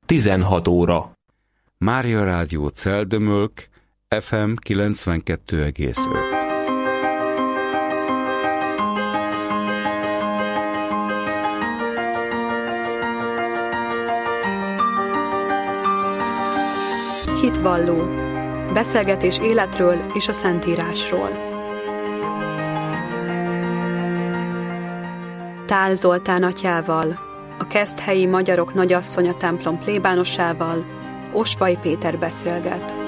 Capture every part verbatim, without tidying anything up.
tizenhat óra. Mária Rádió Celdömölk, ef em kilencvenkettő egész öt. Hitvalló. Beszélgetés életről és a Szentírásról. Tál Zoltán atyával, a Keszthelyi Magyarok Nagyasszonya templom plébánosával Osvay Péter beszélget.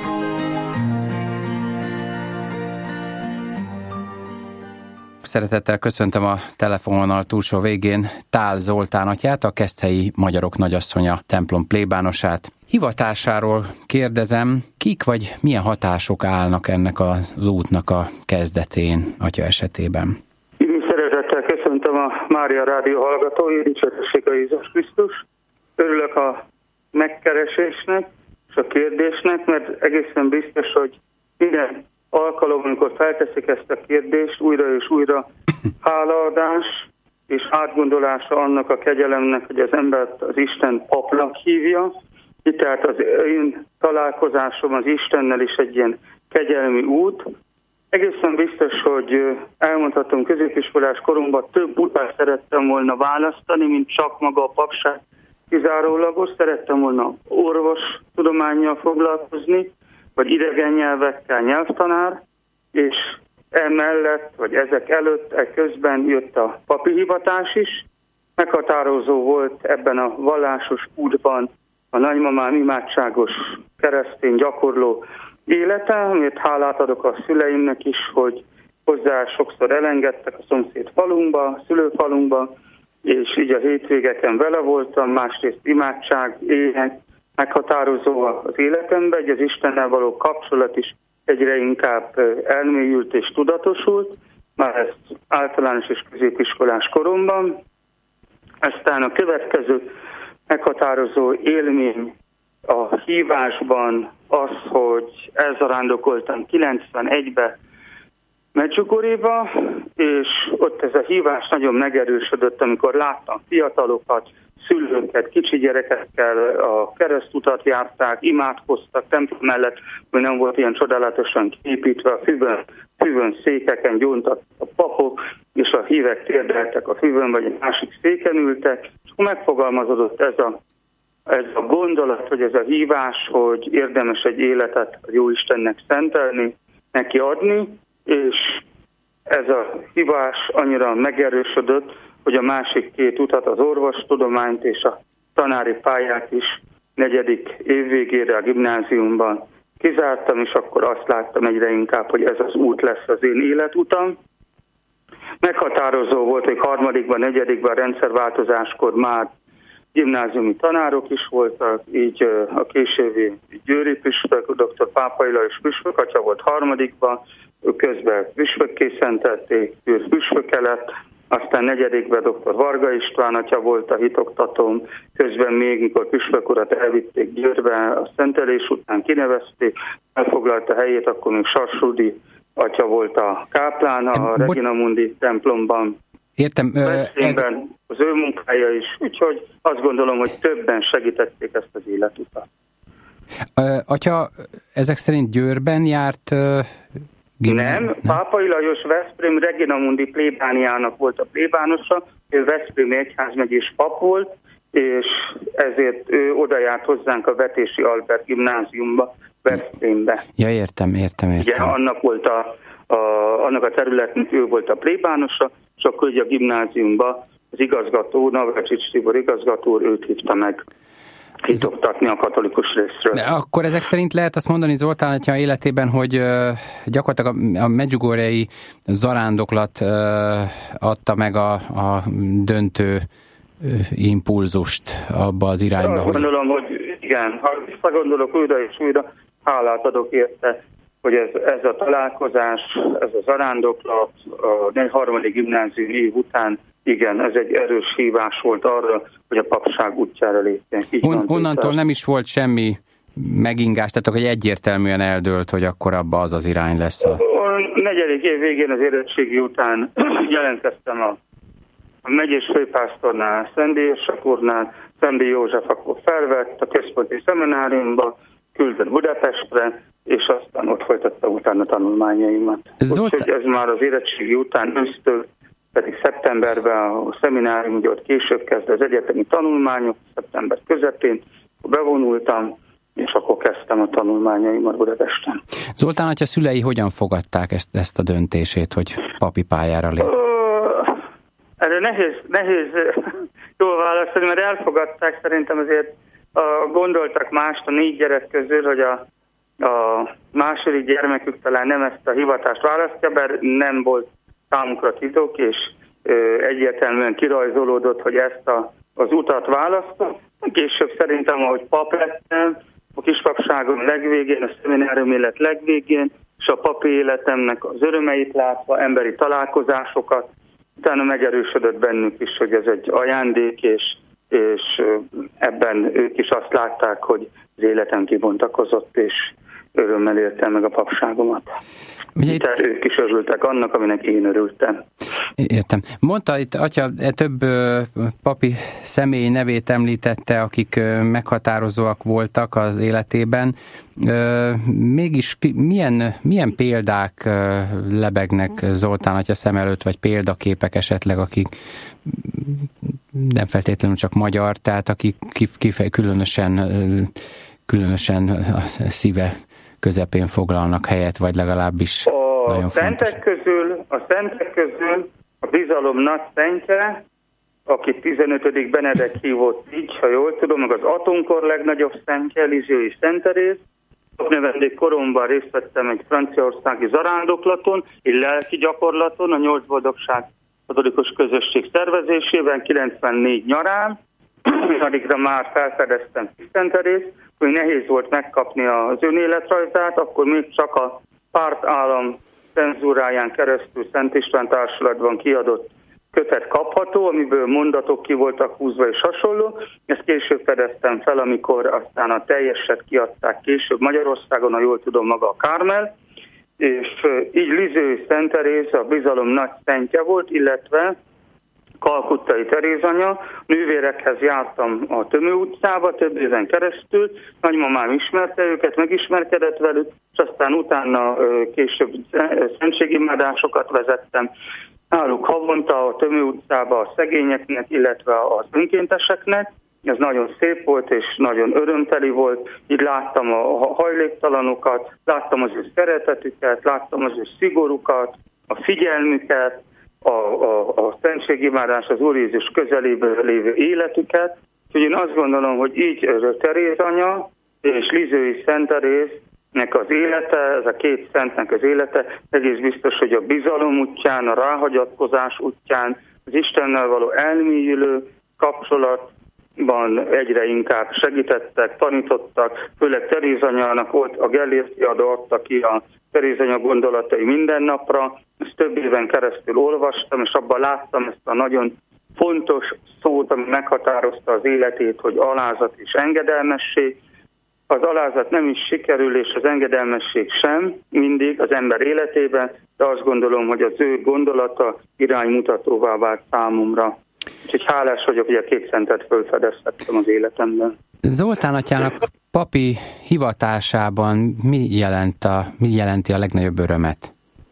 Szeretettel köszöntöm a telefonvonal túlsó végén Tál Zoltán atyát, a Keszthelyi Magyarok Nagyasszonya templom plébánosát. Hivatásáról kérdezem, kik vagy milyen hatások állnak ennek az útnak a kezdetén, atya esetében? Én szeretettel köszöntöm a Mária Rádió hallgatói, dicsőség a Jézus Krisztus. Örülök a megkeresésnek és a kérdésnek, mert egészen biztos, hogy minden alkalom, amikor felteszik ezt a kérdést, újra és újra hálaadás és átgondolása annak a kegyelemnek, hogy az embert az Isten papnak hívja. Itt tehát az én találkozásom az Istennel is egy ilyen kegyelmi út. Egészen biztos, hogy elmondhatom, középiskolás koromban több utat szerettem volna választani, mint csak maga a papság kizárólagos. Szerettem volna orvos tudománnyal foglalkozni, vagy idegen nyelvekkel nyelvtanár, és emellett, vagy ezek előtt, e közben jött a papi hivatás is. Meghatározó volt ebben a vallásos útban a nagymamám imádságos keresztény gyakorló élete, amit hálát adok a szüleimnek is, hogy hozzá sokszor elengedtek a szomszéd falunkba, szülőfalunkba, és így a hétvégeken vele voltam, másrészt imádság, ének, meghatározó az életemben, hogy az Istennel való kapcsolat is egyre inkább elmélyült és tudatosult, már ezt általános és középiskolás koromban. Aztán a következő meghatározó élmény a hívásban az, hogy elzarándokoltam kilencvenegyben Medjugorjéba, és ott ez a hívás nagyon megerősödött, amikor láttam fiatalokat, szülőket, kicsi gyerekekkel a keresztutat járták, imádkoztak, templom mellett, hogy nem volt ilyen csodálatosan képítve, a füvön, füvön székeken gyóntak a papok, és a hívek térdeltek a füvön, vagy egy másik széken ültek, és akkor megfogalmazódott ez a, ez a gondolat, hogy ez a hívás, hogy érdemes egy életet a Jóistennek szentelni, neki adni, és ez a hívás annyira megerősödött, hogy a másik két utat, az orvostudományt és a tanári pályát is negyedik év végére a gimnáziumban kizártam, és akkor azt láttam egyre inkább, hogy ez az út lesz az én életutam. Meghatározó volt, hogy harmadikban, negyedikben a rendszerváltozáskor már gimnáziumi tanárok is voltak, így a későbbi győri püspök, dr. Pápai Lajos püspök atya volt harmadikban, közben püspökké szentelték, ő püspöke lett, aztán negyedikben dr. Varga István atya volt a hitoktatóm, közben még, mikor püspök urat elvitték Győrbe, a szentelés után kinevezték, elfoglalta helyét, akkor még Sarsrudi atya volt a káplán a Regina Mundi templomban. Értem. Ez... Az ő munkája is, úgyhogy azt gondolom, hogy többen segítették ezt az életutat. Atya, ezek szerint Győrben járt... Nem, nem, Pápai Lajos Veszprém Regina Mundi plébániának volt a plébánosa, ő Veszprémi egyházmegyés pap volt, és ezért ő oda járt hozzánk a Vetési Albert gimnáziumba, Veszprémbe. Ja, értem, értem, értem. Igen, annak, volt a, a, annak a területnek ő volt a plébánosa, és akkor ugye a gimnáziumba az igazgató, Navracsics Tibor igazgató, őt hívta meg hitoktatni a katolikus részről. De akkor ezek szerint lehet azt mondani Zoltán atya életében, hogy uh, gyakorlatilag a medjugorjei zarándoklat uh, adta meg a, a döntő uh, impulzust abba az irányba. Azt hogy... gondolom, hogy igen, ha visszagondolok újra és újra, hálát adok érte, hogy ez, ez a találkozás, ez a zarándoklat a harmadik gimnázium év után, igen, ez egy erős hívás volt arra, hogy a papság útjára lépjen. On, onnantól nem is volt semmi megingás, tehát hogy egyértelműen eldőlt, hogy akkor abba az az irány lesz. A, a negyedik év végén az érettségi után jelentkeztem a, a megyés főpásztornál, Szent Dénes úrnál, Szendi József akkor felvett a központi szemináriumba, küldött Budapestre, és aztán ott folytatta utána tanulmányaimat. Úgyhogy ez már az érettségi után ősztől, pedig szeptemberben a szeminárium, ugye ott később kezd az egyetemi tanulmányok, szeptember közepén, bevonultam, és akkor kezdtem a tanulmányaimat Budapesten. Zoltán atya szülei hogyan fogadták ezt, ezt a döntését, hogy papi pályára lép? Erre nehéz, nehéz jól válaszolni, mert elfogadták, szerintem azért a, gondoltak mást a négy gyerek közül, hogy a, a második gyermekük talán nem ezt a hivatást választja, bár nem volt számukra titok, és ö, egyértelműen kirajzolódott, hogy ezt a, az utat választott. Később szerintem, ahogy pap lettem, a kispapságom legvégén, a szeminárium élet legvégén, és a papi életemnek az örömeit látva, emberi találkozásokat, utána megerősödött bennük is, hogy ez egy ajándék, és, és ebben ők is azt látták, hogy az életem kibontakozott, és örömmel éltem meg a papságomat. Ugye itt... Tehát ők is örültek annak, aminek én örültem. Értem. Mondta itt, atya, több ö, papi személy nevét említette, akik ö, meghatározóak voltak az életében. Ö, mégis milyen, milyen példák ö, lebegnek Zoltán atya szem előtt, vagy példaképek esetleg, akik nem feltétlenül csak magyar, tehát akik kifej, különösen, ö, különösen a szíve közepén foglalnak helyet, vagy legalábbis a nagyon szentek fontos. Közül, a szentek közül a bizalom nagy szentje, aki tizenötödik Benedek hívott így, ha jól tudom, meg az atomkor legnagyobb szentje, Lizsiói Szent Teréz. Növendék koromban részt vettem egy franciaországi zarándoklaton, egy lelki gyakorlaton, a Nyolc Boldogság katolikus közösség szervezésében, kilencvennégy nyarán, addigra már felfedeztem Szent Terézt, hogy nehéz volt megkapni az önéletrajzát, akkor még csak a pártállam cenzúráján keresztül Szent István Társulatban kiadott kötet kapható, amiből mondatok ki voltak húzva és hasonló. Ezt később fedeztem fel, amikor aztán a teljeset kiadták később Magyarországon, ha jól tudom, maga a Kármel, és így Lizsiói Szent Teréz a bizalom nagy szentje volt, illetve Kalkuttai Terézanya. Nővérekhez jártam a Tömő utcába több éven keresztül, nagymamám ismerte őket, megismerkedett velük, és aztán utána később szentségimádásokat vezettem. Náluk havonta a Tömő utcába a szegényeknek, illetve az önkénteseknek. Ez nagyon szép volt, és nagyon örömteli volt. Így láttam a hajléktalanokat, láttam az ő szeretetüket, láttam az ő szigorukat, a figyelmüket, a, a, a szentségimádás, az Úr Jézus közelében lévő életüket. Úgyhogy én azt gondolom, hogy így Teréz anya és Lizsiói Szent Teréznek az élete, ez a két szentnek az élete, egész biztos, hogy a bizalom útján, a ráhagyatkozás útján, az Istennel való elmélyülő kapcsolatban egyre inkább segítettek, tanítottak, főleg Teréz anyának volt a Gellérti Ada adta ki a Teréz anya gondolatai minden napra, ezt több éven keresztül olvastam, és abban láttam ezt a nagyon fontos szót, ami meghatározta az életét, hogy alázat és engedelmesség. Az alázat nem is sikerül, és az engedelmesség sem mindig az ember életében, de azt gondolom, hogy az ő gondolata iránymutatóvá vált számomra. Úgyhogy hálás vagyok, hogy a két szentet felfedeztettem az életemben. Zoltán atyának papi hivatásában mi, jelent a, mi jelenti a legnagyobb örömet?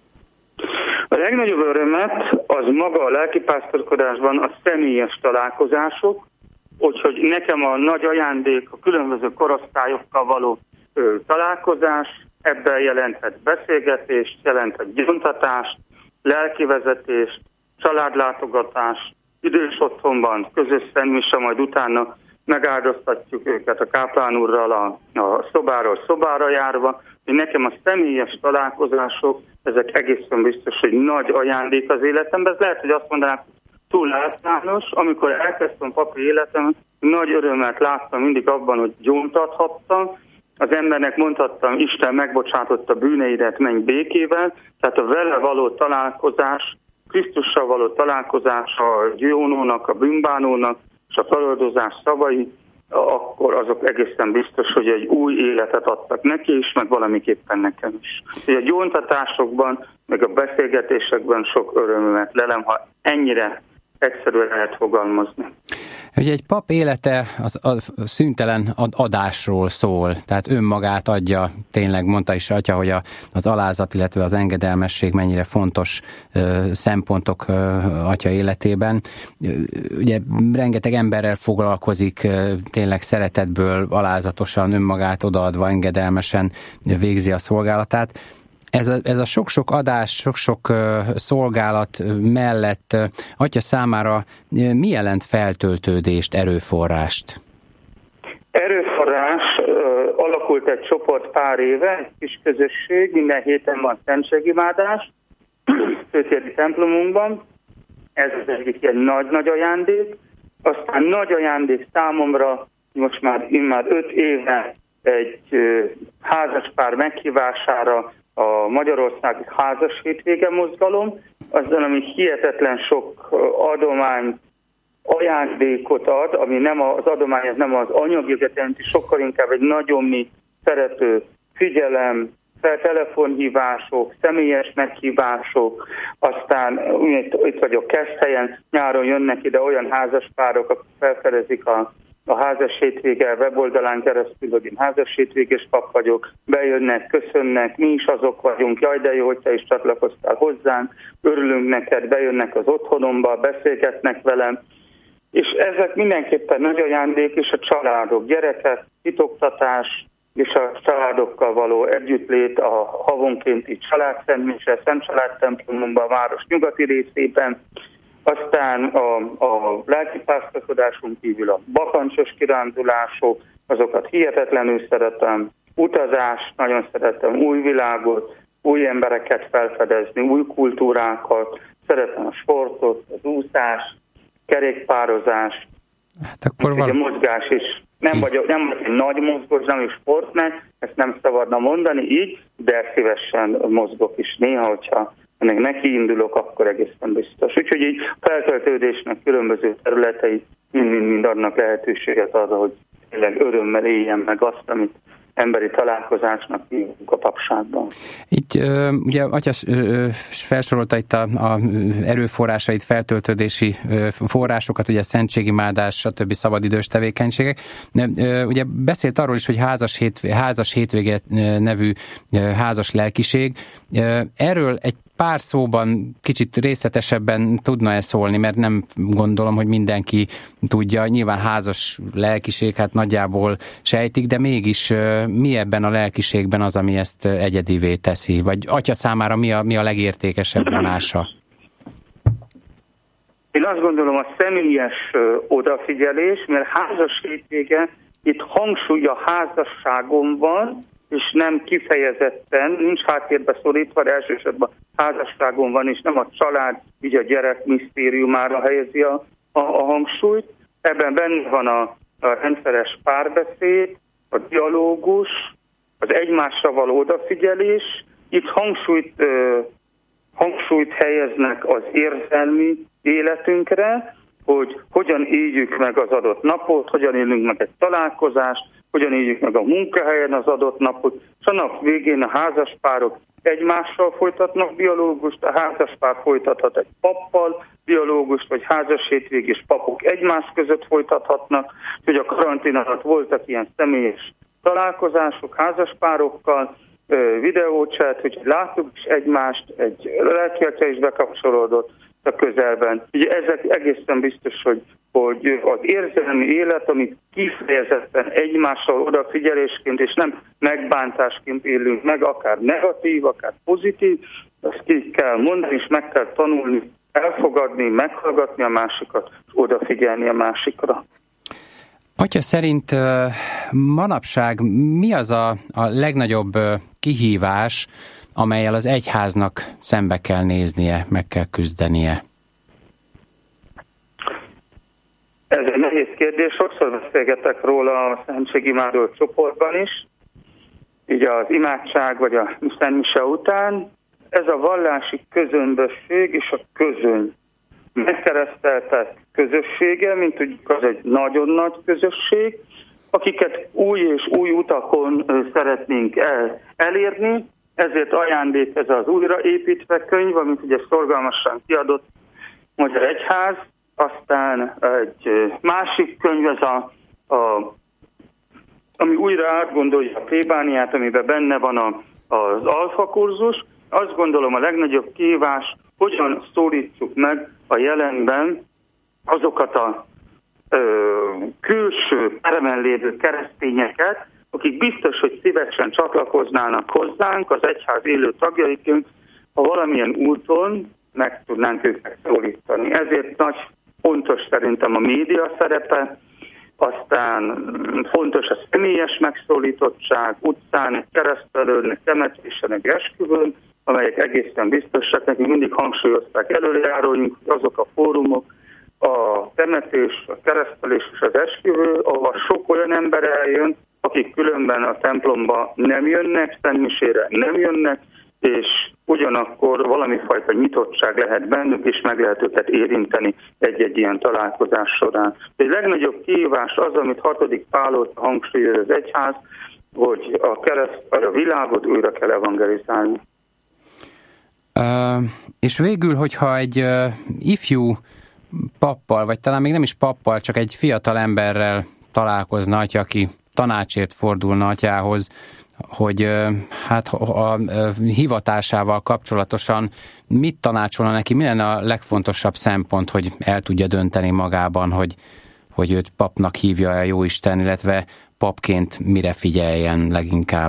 A legnagyobb örömet az maga a lelkipásztorkodásban a személyes találkozások, úgyhogy nekem a nagy ajándék a különböző korosztályokkal való ö, találkozás, ebben jelenthet beszélgetést, jelenthet gyóntatást, lelkivezetést, családlátogatást, idős otthonban, közös szentmise, majd utána megáldoztatjuk őket a káplán úrral a, a szobáról szobára járva. Nekem a személyes találkozások, ezek egészen biztos, hogy nagy ajándék az életemben. Ez lehet, hogy azt mondanák, túl általános. Amikor elkezdtem papi életem, nagy örömet láttam mindig abban, hogy gyóntathattam. Az embernek mondhattam, Isten megbocsátotta bűneidet, menj békével. Tehát a vele való találkozás, Krisztussal való találkozás a gyónónak, a bűnbánónak, és a feloldozás szavai, akkor azok egészen biztos, hogy egy új életet adtak neki is, meg valamiképpen nekem is. A gyóntatásokban, meg a beszélgetésekben sok örömömet lelem, ha ennyire egyszerűen lehet fogalmazni. Ugye egy pap élete az a szüntelen adásról szól, tehát önmagát adja, tényleg mondta is atya, hogy a, az alázat, illetve az engedelmesség mennyire fontos ö, szempontok ö, atya életében. Ugye rengeteg emberrel foglalkozik, ö, tényleg szeretetből, alázatosan, önmagát odaadva, engedelmesen végzi a szolgálatát. Ez a, ez a sok-sok adás, sok-sok uh, szolgálat mellett uh, atya számára uh, mi jelent feltöltődést, erőforrást? Erőforrás uh, alakult egy csoport pár éve, egy kis közösség, minden héten van szentségimádás, Szőtéri templomunkban. Ez az egyik ilyen nagy-nagy ajándék. Aztán nagy ajándék számomra, most már immár öt éve egy uh, házaspár meghívására a Magyarországi Házas Hétvége Mozgalom, azzal, ami hihetetlen sok adomány, ajándékot ad, ami nem az adomány, ez nem az anyagiakat jelenti, sokkal inkább egy nagyon mi szerető figyelem, telefonhívások, személyes meghívások, aztán itt vagyok Keszthelyen, nyáron jönnek ide olyan házaspárok, akik felfedezik a a házas hétvége weboldalán keresztül, hogy én házas hétvégés pap vagyok, bejönnek, köszönnek, mi is azok vagyunk, jaj de jó, hogy te is csatlakoztál hozzánk, örülünk neked, bejönnek az otthonomba, beszélgetnek velem, és ezek mindenképpen nagy ajándék, és a családok, gyerekek, titoktatás, és a családokkal való együttlét a havonkénti családszentmise, Szent Családtemplomunkban, a város nyugati részében. Aztán a, a lelkipásztorkodáson kívül a bakancsos kirándulások, azokat hihetetlenül szeretem, utazás, nagyon szeretem, új világot, új embereket felfedezni, új kultúrákat, szeretem a sportot, az úszás, kerékpározás, hát akkor val- a mozgás is. Nem vagyok, nem vagyok egy nagy mozgós, nem is sportnek, ezt nem szabadna mondani így, de szívesen mozgok is néha, hogyha ennek neki indulok, akkor egészen biztos. Úgyhogy így feltöltődésnek különböző területei mind-mind adnak lehetőséget arra, hogy tényleg örömmel éljen meg azt, amit emberi találkozásnak hívunk a papságban. Itt ugye atya felsorolta itt a, a erőforrásait, feltöltődési forrásokat, ugye szentségimádás, stb. Szabadidős tevékenységek. Ugye beszélt arról is, hogy házas, hétvé, házas hétvége nevű házas lelkiség. Erről egy pár szóban kicsit részletesebben tudna-e szólni, mert nem gondolom, hogy mindenki tudja. Nyilván házas lelkiség, hát nagyjából sejtik, de mégis mi ebben a lelkiségben az, ami ezt egyedivé teszi? Vagy atya számára mi a, mi a legértékesebb vonása? Én azt gondolom, a személyes odafigyelés, mert házas hétvége, itt hangsúly a házasságon van, és nem kifejezetten, nincs háttérbe szorítva, de elsősorban házasságon van, és nem a család, így a gyerek misztériumára helyezi a, a, a hangsúlyt. Ebben benne van a, a rendszeres párbeszéd, a dialógus, az egymásra való odafigyelés. Itt hangsúlyt, ö, hangsúlyt helyeznek az érzelmi életünkre, hogy hogyan éljük meg az adott napot, hogyan élünk meg egy találkozást, hogyan éljük meg a munkahelyen az adott napot, és a nap végén a házaspárok egymással folytatnak dialógust, a házaspár folytathat egy pappal dialógust, vagy házas hétvégés papok egymás között folytathatnak, hogy a karantén alatt voltak ilyen személyes találkozások házaspárokkal, videóchat, hogy láttuk is egymást, egy lelkiatya is bekapcsolódott a közelben. Ugye ezek egészen biztos, hogy, hogy az érzelmi élet, amit kifejezetten egymással odafigyelésként és nem megbántásként élünk meg, akár negatív, akár pozitív, azt ki kell mondani, és meg kell tanulni, elfogadni, meghallgatni a másikat, és odafigyelni a másikra. Atya szerint manapság mi az a, a legnagyobb kihívás, amellyel az egyháznak szembe kell néznie, meg kell küzdenie? Ez egy nehéz kérdés, sokszor beszélgetek róla a szentségimádó csoportban is, így az imádság vagy a szentmise után. Ez a vallási közömbösség és a közöny megkereszteltet közössége, mint tudjuk, az egy nagyon nagy közösség, akiket új és új utakon szeretnénk el, elérni, ezért ajándék ez az újraépítve könyv, amit ugye szorgalmasan kiadott Magyar Egyház, aztán egy másik könyv, ez a, a ami újra átgondolja a plébániát, amiben benne van a, az alfa kurzus. Azt gondolom a legnagyobb kihívás, hogyan szólítsuk meg a jelenben azokat a ö, külső peremen lévő keresztényeket, akik biztos, hogy szívesen csatlakoznának hozzánk, az egyház élő tagjaiként, ha valamilyen úton meg tudnánk őket szólítani. Ezért nagy fontos szerintem a média szerepe, aztán fontos a személyes megszólítottság, utcán, egy keresztelőn, egy temetésen, egy esküvőn, amelyek egészen biztosak, nekünk mindig hangsúlyozták előjáróink, azok a fórumok, a temetés, a keresztelés és az esküvő, ahol sok olyan ember eljön, akik különben a templomba nem jönnek, szentmisére nem jönnek, és ugyanakkor valami fajta nyitottság lehet bennük, és meg lehet őket érinteni egy-egy ilyen találkozás során. Egy legnagyobb kihívás az, amit hatodik Pál hangsúlyoz az egyház, hogy a kereszt, a világot újra kell evangelizálni. Uh, és végül, hogyha egy uh, ifjú pappal, vagy talán még nem is pappal, csak egy fiatal emberrel találkozna, atya, aki tanácsért fordulna atyához, hogy hát a, a hivatásával kapcsolatosan mit tanácsolna neki, mi lenne a legfontosabb szempont, hogy el tudja dönteni magában, hogy, hogy őt papnak hívja a Jóisten, illetve papként mire figyeljen leginkább?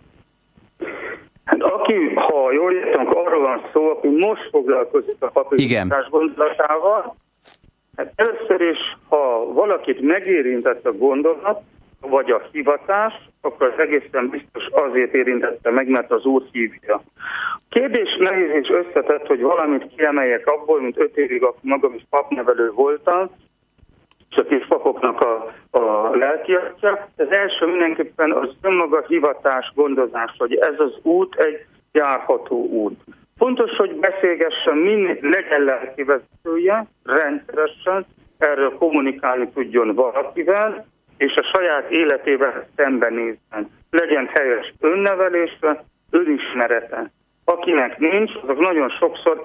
Hát aki, ha jól értem, arról van szó, aki most foglalkozik a papírozás gondolatával, hát először is, ha valakit megérintett a gondolat, vagy a hivatás, akkor az egészen biztos azért érintette meg, mert az Úr hívja. A kérdés nehéz és összetett, hogy valamit kiemeljek abból, mint öt évig magam is papnevelő voltam, és a kis papoknak a, a lelkiatja. Az első mindenképpen az önmaga hivatás, gondozás, hogy ez az út egy járható út. Fontos, hogy beszélgessen, minél legyen lelkivezetője, rendszeresen, erről kommunikálni tudjon valakivel, és a saját életével szembenézzen. Legyen helyes önnevelésre, önismerete. Akinek nincs, azok nagyon sokszor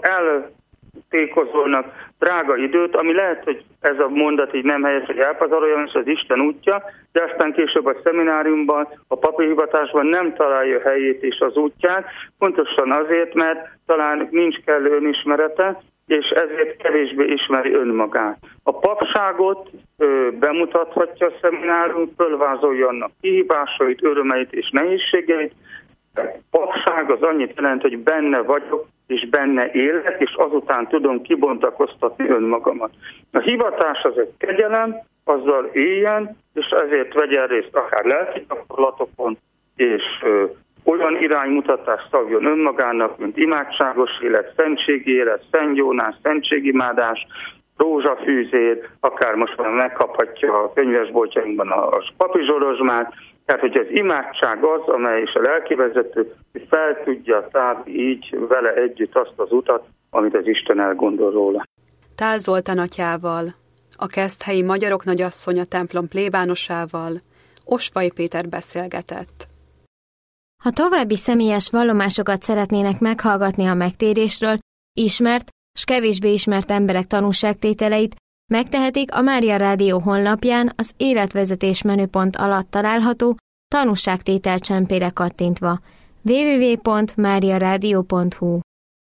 eltékozolnak drága időt, ami lehet, hogy ez a mondat így nem helyes, hogy elpazaroljon, és az Isten útja, de aztán később a szemináriumban, a papi hivatásban nem találja helyét és az útját, pontosan azért, mert talán nincs kellő önismerete, és ezért kevésbé ismeri önmagát. A papságot ö, bemutathatja a szeminárium, fölvázolja annak kihívásait, örömeit és nehézségeit. A papság az annyit jelent, hogy benne vagyok, és benne élek, és azután tudom kibontakoztatni önmagamat. A hivatás az egy kegyelem, azzal éljen, és ezért vegyen részt akár lelki gyakorlatokon, és ö, olyan iránymutatást szabjon önmagának, mint imádságos élet, szentségi élet, szentgyónás, szentségimádás, rózsafűzér, akár most már megkaphatja a könyvesboltjainkban a papi zsorozsmát. Tehát, hogy az imádság az, amely is a lelkivezető fel tudja tárni így vele együtt azt az utat, amit az Isten elgondol róla. Tál Zoltán atyával, a Keszthelyi Magyarok Nagyasszonya templom plébánosával Osvay Péter beszélgetett. Ha további személyes vallomásokat szeretnének meghallgatni a megtérésről, ismert s kevésbé ismert emberek tanúságtételeit, megtehetik a Mária Rádió honlapján az életvezetés menüpont alatt található tanúságtétel csempére kattintva. double-u double-u double-u pont mária rádió pont hu